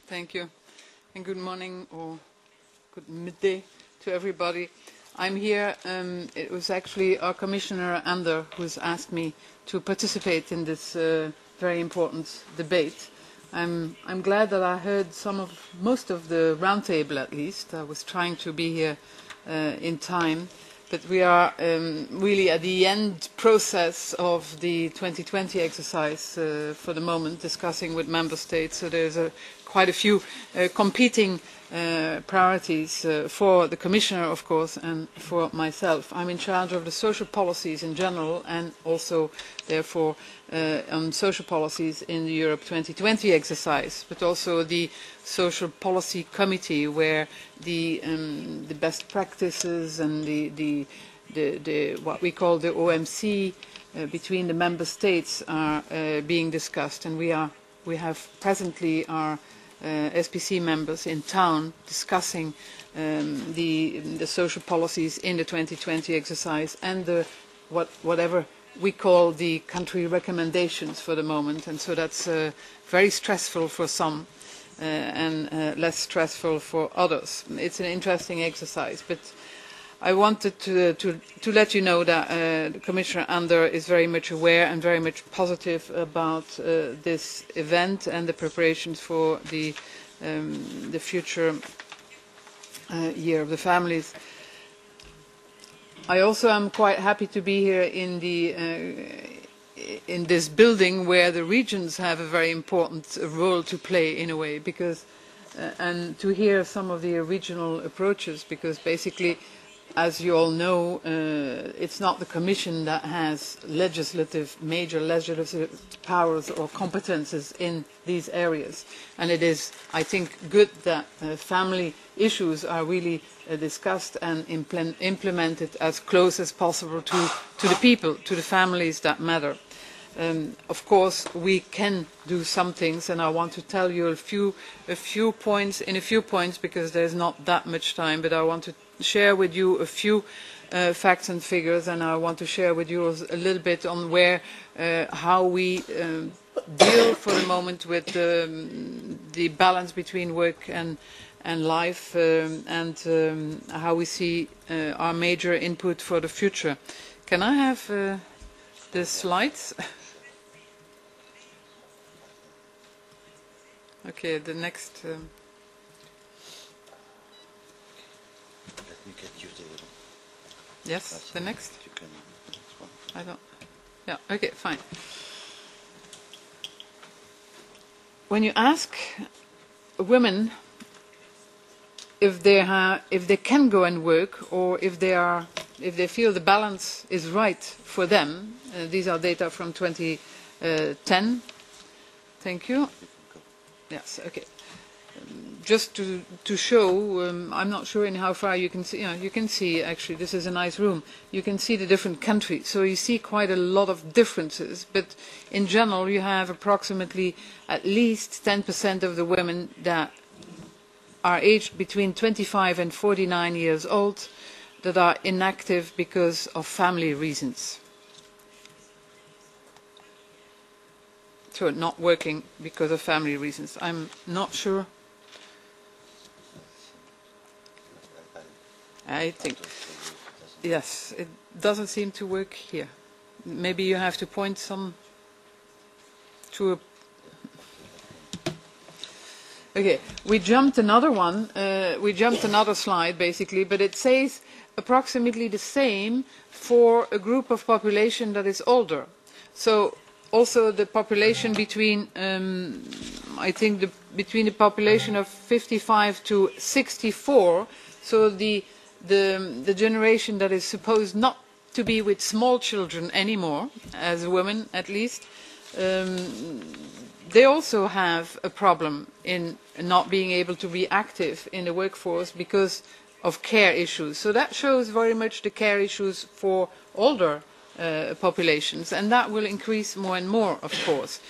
Thank you, and good morning or good midday to everybody. I'm here. It was actually our Commissioner Andor who has asked me to participate in this very important debate. I'm glad that I heard most of the roundtable at least. I was trying to be here in time, but we are really at the end process of the 2020 exercise for the moment, discussing with member states. So there's quite a few competing priorities for the Commissioner, of course, and for myself. I'm in charge of the social policies in general and also, therefore, on social policies in the Europe 2020 exercise, but also the Social Policy Committee, where the best practices and what we call the OMC between the member states are being discussed, and we have presently our SPC members in town discussing the social policies in the 2020 exercise and whatever we call the country recommendations for the moment, and so that's very stressful for some and less stressful for others. It's an interesting exercise, but I wanted to let you know that Commissioner Andor is very much aware and very much positive about this event and the preparations for the future Year of the Families. I also am quite happy to be here in this building where the regions have a very important role to play in a way, because and to hear some of the regional approaches, because basically, as you all know, it's not the Commission that has major legislative powers or competences in these areas. And it is, I think, good that family issues are really discussed and implemented as close as possible to the people, to the families that matter. Of course, we can do some things, and I want to tell you a few points, because there's not that much time, but I want to share with you a few facts and figures, and I want to share with you a little bit on how we deal for the moment with the balance between work and life, and how we see our major input for the future. Can I have the slides? Okay, the next. Let me get you the. Yes, the next. You can, I don't. Yeah. Okay. Fine. When you ask women if they can go and work, or if they feel the balance is right for them, these are data from 2010. Thank you. Yes. Okay. Just to show, I'm not sure in how far you can see. You can see, actually, this is a nice room. You can see the different countries, so you see quite a lot of differences. But in general, you have approximately at least 10% of the women that are aged between 25 and 49 years old that are inactive because of family reasons. So not working because of family reasons. I'm not sure. I think, yes, it doesn't seem to work here. Maybe you have to point some to a. Okay, we jumped another one. We jumped another slide, basically, but it says approximately the same for a group of population that is older. So also the population between, I think, between the population of 55 to 64. So the generation that is supposed not to be with small children anymore, as women at least, they also have a problem in not being able to be active in the workforce because of care issues. So that shows very much the care issues for older populations, and that will increase more and more, of course.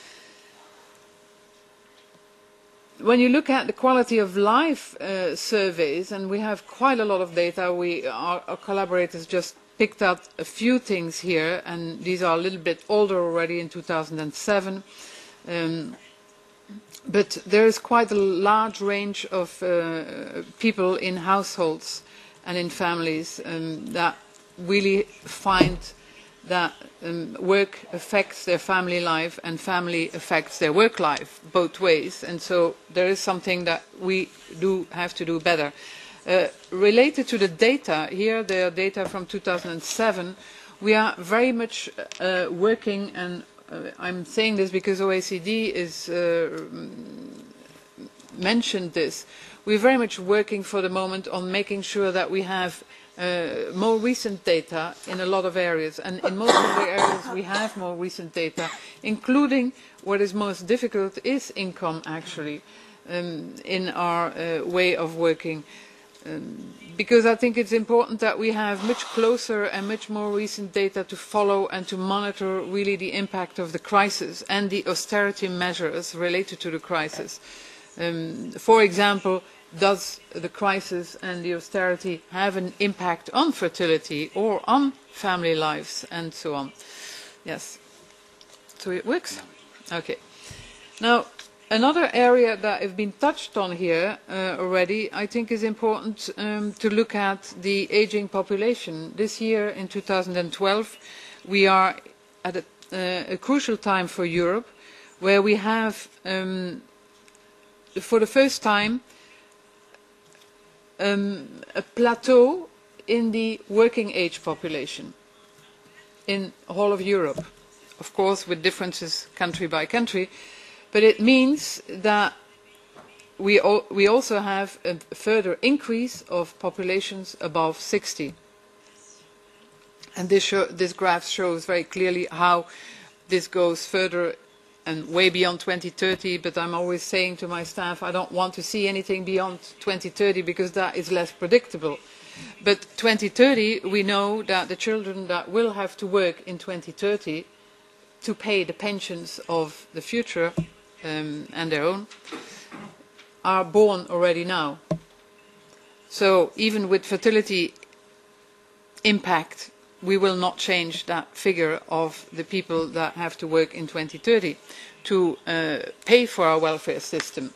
When you look at the quality of life surveys, and we have quite a lot of data, our collaborators just picked out a few things here, and these are a little bit older already, in 2007. but there is quite a large range of people in households and in families that really find that work affects their family life and family affects their work life both ways, and so there is something that we do have to do better. Related to the data, here there are data from 2007, we are very much working, and I'm saying this because OECD is mentioned this, we're very much working for the moment on making sure that we have more recent data in a lot of areas, and in most of the areas we have more recent data, including what is most difficult is income actually in our way of working. Because I think it's important that we have much closer and much more recent data to follow and to monitor really the impact of the crisis and the austerity measures related to the crisis. For example, does the crisis and the austerity have an impact on fertility or on family lives and so on? Yes. So it works? Okay. Now, another area that has been touched on here already, I think is important to look at the aging population. This year, in 2012, we are at a crucial time for Europe, where we have, for the first time, a plateau in the working age population in all of Europe, of course with differences country by country, but it means that we also have a further increase of populations above 60. And this graph shows very clearly how this goes further and way beyond 2030, but I'm always saying to my staff I don't want to see anything beyond 2030 because that is less predictable. But 2030, we know that the children that will have to work in 2030 to pay the pensions of the future and their own are born already now. So even with fertility impact, we will not change that figure of the people that have to work in 2030 to pay for our welfare system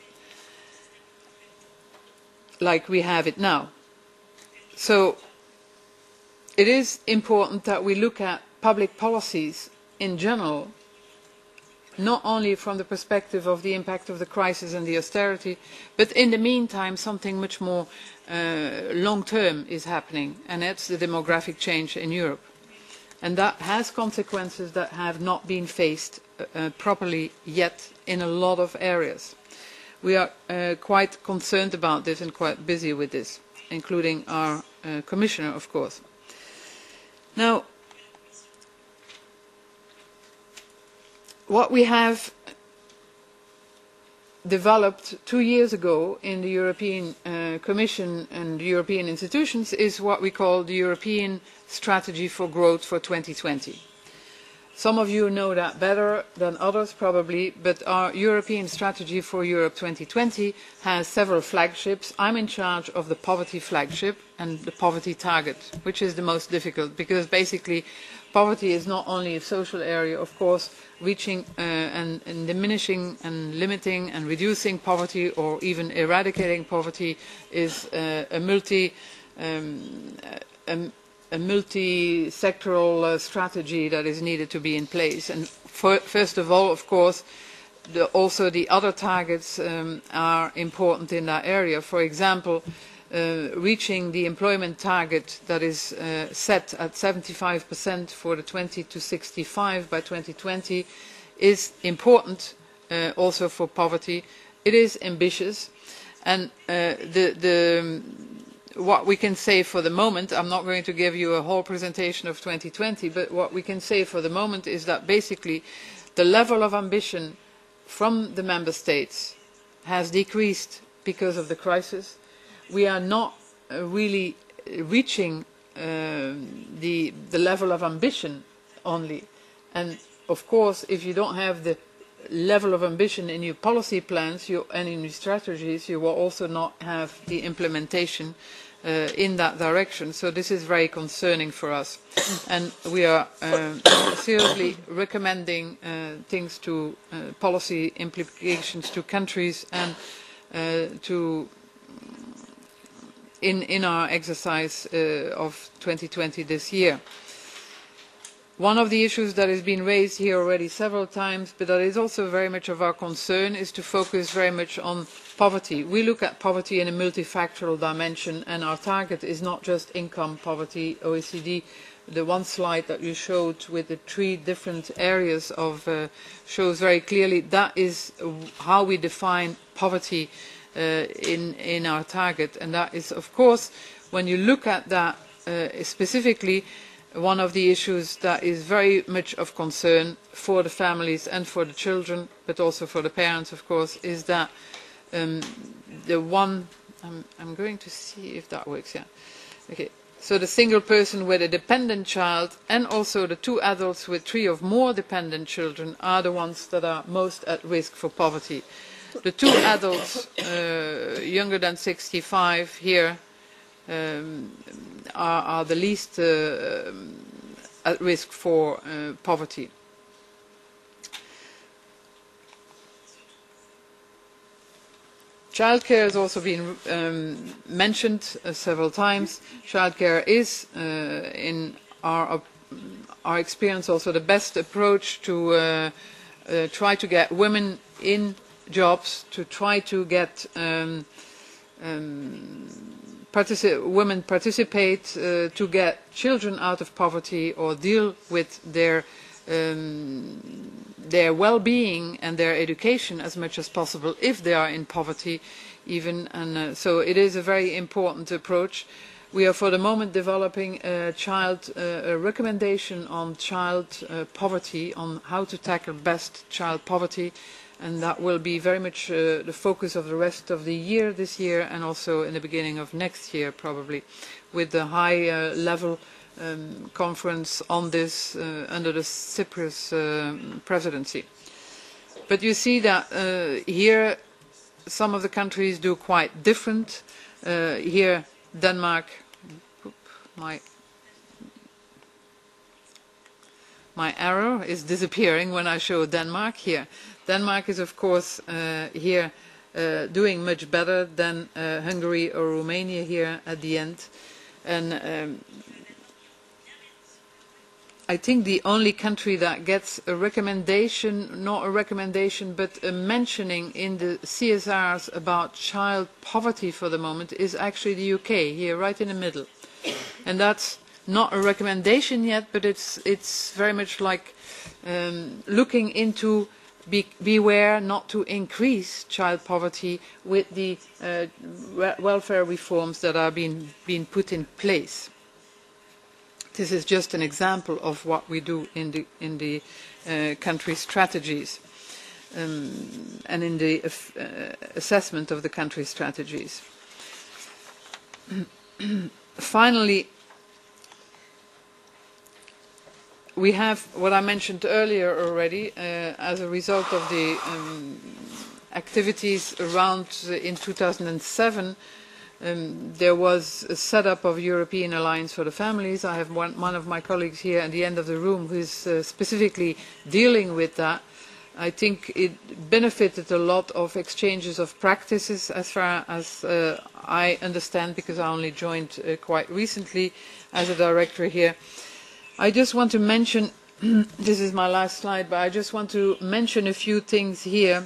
like we have it now. So it is important that we look at public policies in general, not only from the perspective of the impact of the crisis and the austerity, but in the meantime something much more long-term is happening, and that's the demographic change in Europe. And that has consequences that have not been faced properly yet in a lot of areas. We are quite concerned about this and quite busy with this, including our Commissioner, of course. Now, what we have developed 2 years ago in the European Commission and the European institutions is what we call the European Strategy for Growth for 2020. Some of you know that better than others probably, but our European Strategy for Europe 2020 has several flagships. I'm in charge of the poverty flagship and the poverty target, which is the most difficult because basically poverty is not only a social area, of course. Reaching and diminishing and limiting and reducing poverty or even eradicating poverty is a multi-sectoral strategy that is needed to be in place. And first of all, of course, also the other targets are important in that area. For example, reaching the employment target that is set at 75% for the 20 to 65 by 2020 is important also for poverty. It is ambitious, and what we can say for the moment, I'm not going to give you a whole presentation of 2020, but what we can say for the moment is that basically the level of ambition from the member states has decreased because of the crisis. We are not really reaching the level of ambition only. And of course, if you don't have the level of ambition in your policy plans and in your strategies, you will also not have the implementation in that direction. So this is very concerning for us. And we are seriously recommending things to policy implications to countries and in our exercise of 2020 this year. One of the issues that has been raised here already several times, but that is also very much of our concern, is to focus very much on poverty. We look at poverty in a multifactorial dimension, and our target is not just income poverty. OECD, the one slide that you showed with the 3 different areas shows very clearly that is how we define poverty in our target. And that is, of course, when you look at that specifically, one of the issues that is very much of concern for the families and for the children, but also for the parents, of course, is that I'm going to see if that works, yeah. Okay. So the single person with a dependent child and also the 2 adults with 3 or more dependent children are the ones that are most at risk for poverty. The 2 adults younger than 65 here are the least at risk for poverty. Childcare has also been mentioned several times. Childcare is, in our experience, also the best approach to try to get women in jobs, to try to get women participate, to get children out of poverty or deal with their well-being and their education as much as possible if they are in poverty even. And so it is a very important approach. We are for the moment developing a recommendation on child poverty, on how to tackle best child poverty. And that will be very much the focus of the rest of the year this year and also in the beginning of next year probably, with the high level conference on this under the Cyprus presidency. But you see that here some of the countries do quite different. Here Denmark, my arrow is disappearing when I show Denmark here. Denmark is, of course, here doing much better than Hungary or Romania here at the end. And I think the only country that gets a recommendation, not a recommendation, but a mentioning in the CSRs about child poverty for the moment is actually the UK, here right in the middle. And that's not a recommendation yet, but it's very much like looking into beware not to increase child poverty with the welfare reforms that are being put in place. This is just an example of what we do in the country strategies and in the assessment of the country strategies. Finally, we have what I mentioned earlier already, as a result of the activities around in 2007, there was a setup of European Alliance for the Families. I have one of my colleagues here at the end of the room who is specifically dealing with that. I think it benefited a lot of exchanges of practices as far as I understand, because I only joined quite recently as a director here. I just want to mention, this is my last slide, but I just want to mention a few things here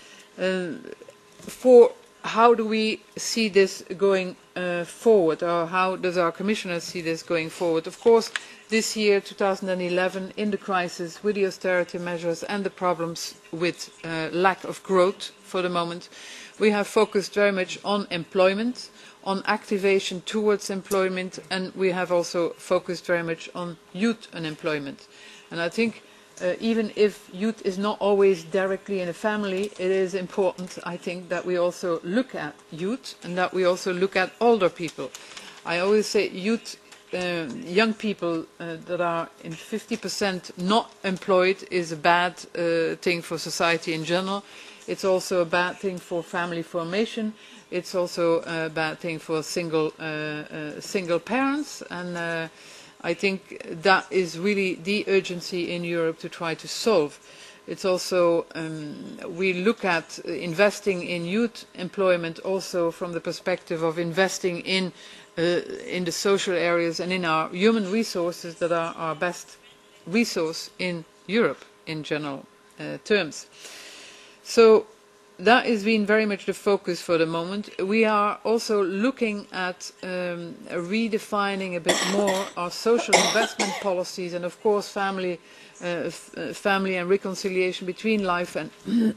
for how do we see this going forward, or how does our Commissioner see this going forward. Of course, this year, 2011, in the crisis, with the austerity measures and the problems with lack of growth for the moment, we have focused very much on employment, on activation towards employment, and we have also focused very much on youth unemployment. And I think even if youth is not always directly in a family, it is important, I think, that we also look at youth and that we also look at older people. I always say youth, young people that are in 50% not employed is a bad thing for society in general. It's also a bad thing for family formation. It's also a bad thing for single parents, and I think that is really the urgency in Europe to try to solve. It's also, we look at investing in youth employment also from the perspective of investing in the social areas and in our human resources that are our best resource in Europe in general terms. So that has been very much the focus for the moment. We are also looking at redefining a bit more our social investment policies, and of course family and reconciliation between life and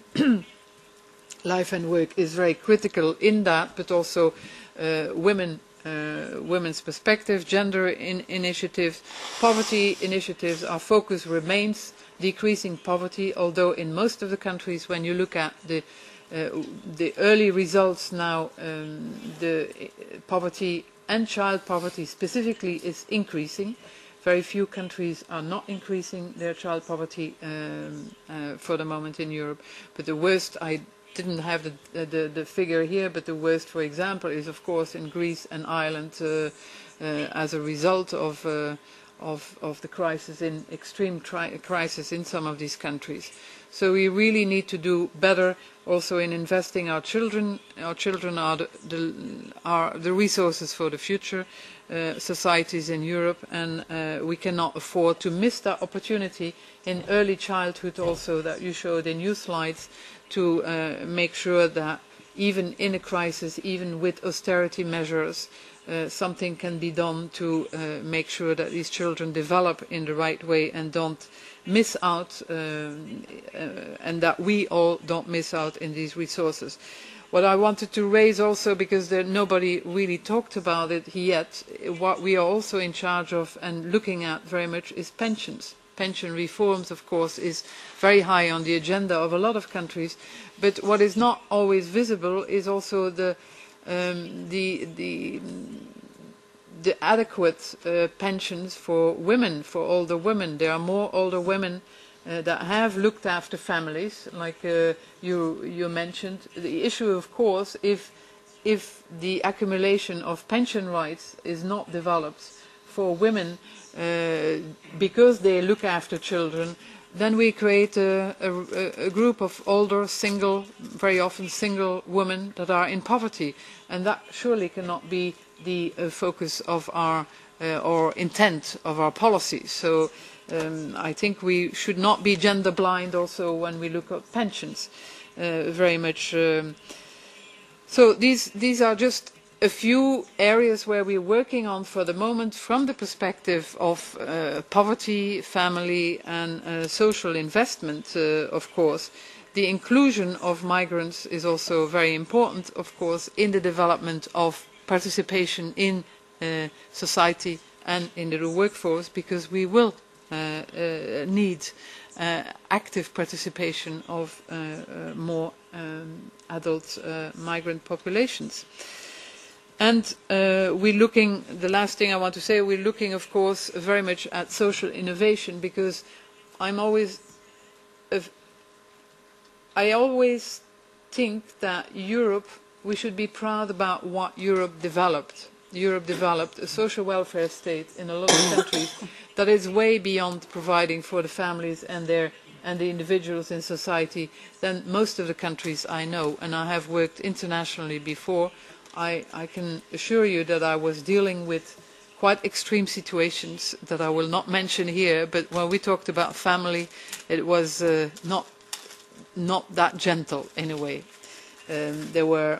life and work is very critical in that, but also women's perspective, gender initiatives, poverty initiatives. Our focus remains decreasing poverty, although in most of the countries, when you look at the early results now, the poverty and child poverty specifically is increasing. Very few countries are not increasing their child poverty for the moment in Europe. But the worst, I didn't have the figure here, but the worst, for example, is of course in Greece and Ireland as a result of the crisis, in extreme crisis in some of these countries. So we really need to do better also in investing our children. Our children are the resources for the future societies in Europe, and we cannot afford to miss that opportunity in early childhood also that you showed in your slides, to make sure that even in a crisis, even with austerity measures, something can be done to make sure that these children develop in the right way and don't miss out, and that we all don't miss out in these resources. What I wanted to raise also, because nobody really talked about it yet, what we are also in charge of and looking at very much is pensions. Pension reforms, of course, is very high on the agenda of a lot of countries, but what is not always visible is also the adequate pensions for women, for older women. There are more older women that have looked after families, like you mentioned. The issue, of course, if the accumulation of pension rights is not developed for women because they look after children, then we create a group of older, single, very often single women that are in poverty, and that surely cannot be the focus of our or intent of our policies. So I think we should not be gender blind also when we look at pensions very much. So these are just a few areas where we are working on for the moment from the perspective of poverty, family and social investment, of course. The inclusion of migrants is also very important, of course, in the development of participation in society and in the workforce, because we will need active participation of more adult migrant populations. And we're looking, the last thing I want to say, we're looking of course very much at social innovation, because I always think that Europe, we should be proud about what Europe developed. Europe developed a social welfare state in a lot of countries that is way beyond providing for the families and the individuals in society than most of the countries I know, and I have worked internationally before. I can assure you that I was dealing with quite extreme situations that I will not mention here, but when we talked about family, it was not that gentle in a way. There were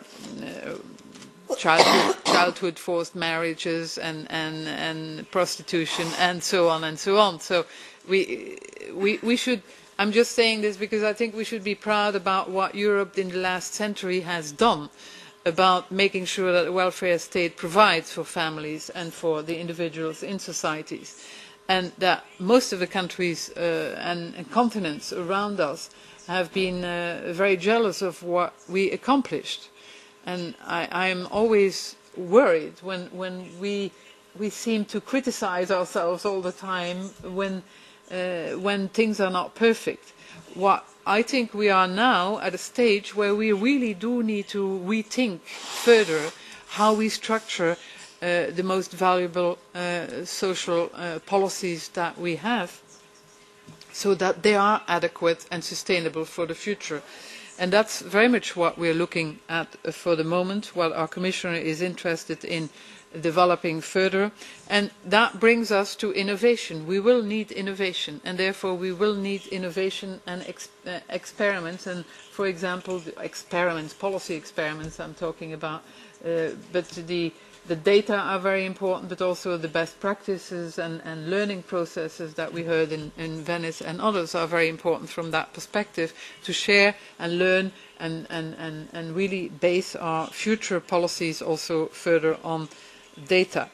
childhood forced marriages and prostitution and so on and so on. So we should, I'm just saying this because I think we should be proud about what Europe in the last century has done about making sure that the welfare state provides for families and for the individuals in societies, and that most of the countries and continents around us have been very jealous of what we accomplished. And I am always worried when we seem to criticize ourselves all the time when things are not perfect. What I think we are now at a stage where we really do need to rethink further how we structure the most valuable social policies that we have, so that they are adequate and sustainable for the future. And that's very much what we are looking at for the moment, what our Commissioner is interested in developing further. And that brings us to innovation. We will need innovation, and therefore we will need innovation and experiments, and for example the policy experiments I'm talking about, but the data are very important, but also the best practices and learning processes that we heard in Venice and others are very important from that perspective, to share and learn and really base our future policies also further on data.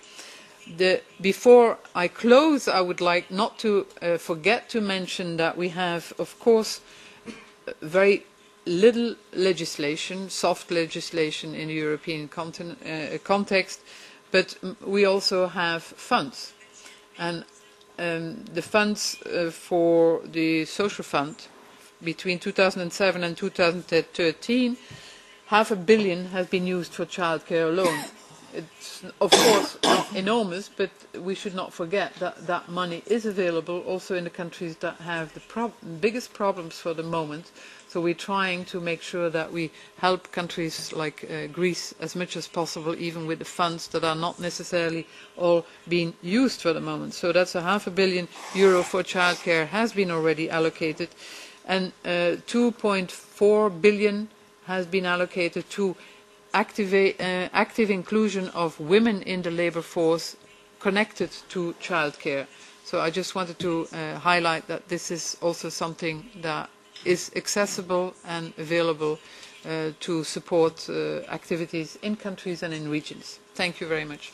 Before I close, I would like not to forget to mention that we have, of course, very little legislation, soft legislation in the European context, but we also have funds. And the funds for the social fund between 2007 and 2013, €500 million has been used for childcare alone. It's of course not enormous, but we should not forget that that money is available also in the countries that have the biggest problems for the moment. So we're trying to make sure that we help countries like Greece as much as possible, even with the funds that are not necessarily all being used for the moment. So that's €500 million for childcare has been already allocated, and €2.4 billion has been allocated to active inclusion of women in the labour force connected to childcare. So I just wanted to highlight that this is also something that is accessible and available to support activities in countries and in regions. Thank you very much.